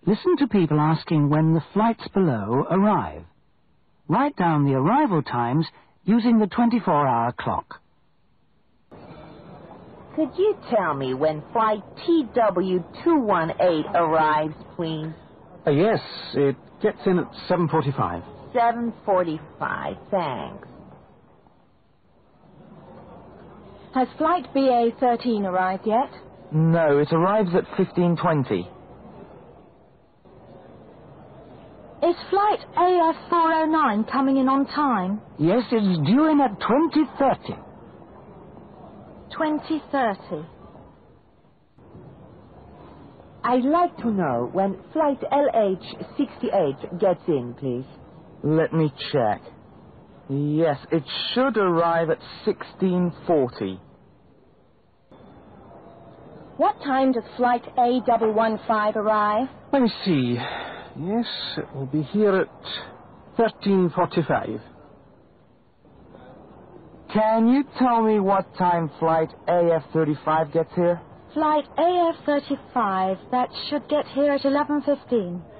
Listen to people asking when the flights below arrive. Write down the arrival times using the 24-hour clock. Could you tell me when flight TW218 arrives, please? Yes, it gets in at 7:45. 7:45, thanks. Has flight BA13 arrived yet? No, it arrives at 15:20. Is flight AF409 coming in on time? Yes, it's due in at 20:30. 20:30. I'd like to know when flight LH68 gets in, please. Let me check. Yes, it should arrive at 16:40. What time does flight A115 arrive? Let me see. Yes, it will be here at 13:45. Can you tell me what time flight AF35 gets here? Flight AF35, that should get here at 11:15.